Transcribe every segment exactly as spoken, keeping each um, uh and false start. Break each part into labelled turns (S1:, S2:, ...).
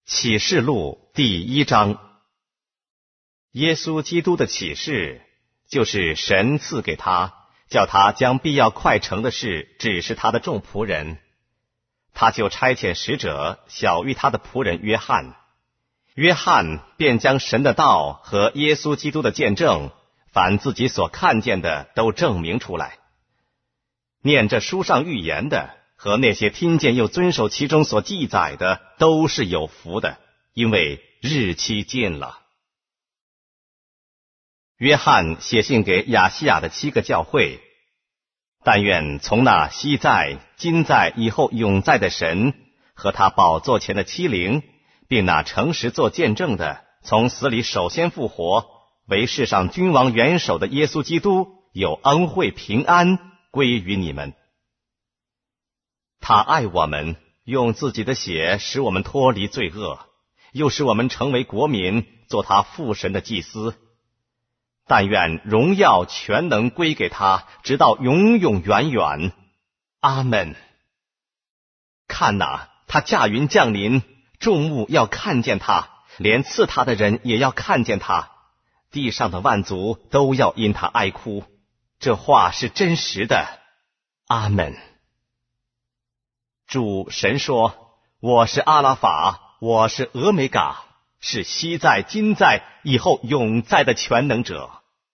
S1: 启示录第一章。耶稣基督的启示，就是神赐给他，叫他将必要快成的事指示他的众仆人。他就差遣使者晓谕他的仆人约翰，约翰便将神的道和耶稣基督的见证，凡自己所看见的都证明出来。念这书上预言的和那些听见又遵守其中所记载的，都是有福的，因为日期近了。约翰写信给亚细亚的七个教会，但愿从那昔在、今在、以后永在的神和他宝座前的七灵，并那诚实做见证的，从死里首先复活，为世上君王元首的耶稣基督，有恩惠平安归于你们。他爱我们，用自己的血使我们脱离罪恶，又使我们成为国民，做他父神的祭司。但愿荣耀全能归给他，直到永永远远。阿们。看哪，他驾云降临，众目要看见他，连刺他的人也要看见他，地上的万族都要因他哀哭。这话是真实的。阿们。主神说，我是阿拉法，我是俄美嘎，是昔在、今在、以后永在的全能者。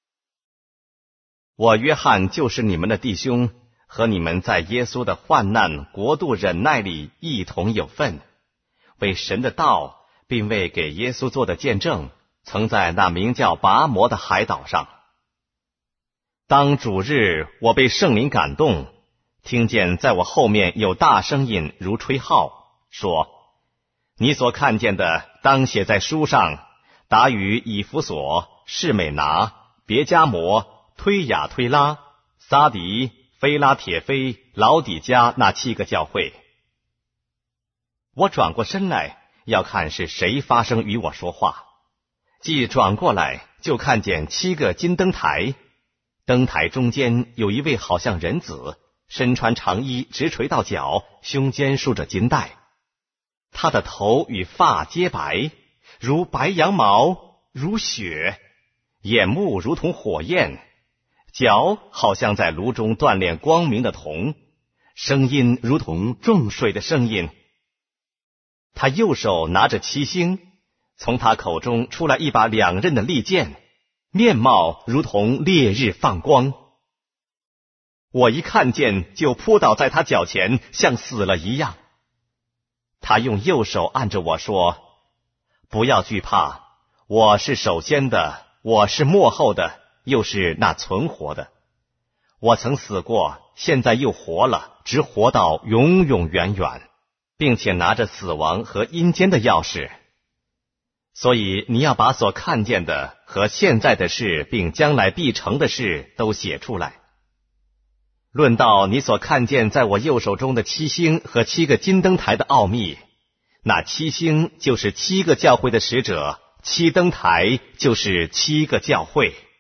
S1: 我约翰就是你们的弟兄，和你们在耶稣的患难、国度、忍耐里一同有份，为神的道，并为给耶稣做的见证，曾在那名叫拔摩的海岛上。当主日，我被圣灵感动，听见在我后面有大声音如吹号，说：你所看见的当写在书上，达于以弗所、士美拿、别迦摩、推雅推拉、撒迪、菲拉铁菲、老底加那七个教会。我转过身来，要看是谁发声与我说话。既转过来，就看见七个金灯台，灯台中间有一位好像人子，身穿长衣，直垂到脚，胸间束着金带。他的头与发皆白，如白羊毛，如雪，眼目如同火焰，脚好像在炉中锻炼光明的铜，声音如同重水的声音。他右手拿着七星，从他口中出来一把两刃的利剑，面貌如同烈日放光。我一看见，就扑倒在他脚前，像死了一样。他用右手按着我说：不要惧怕，我是首先的，我是末后的，又是那存活的。我曾死过，现在又活了，直活到永永远远，并且拿着死亡和阴间的钥匙。所以你要把所看见的和现在的事，并将来必成的事都写出来。论到你所看见在我右手中的七星和七个金灯台的奥秘，那七星就是七个教会的使者，七灯台就是七个教会。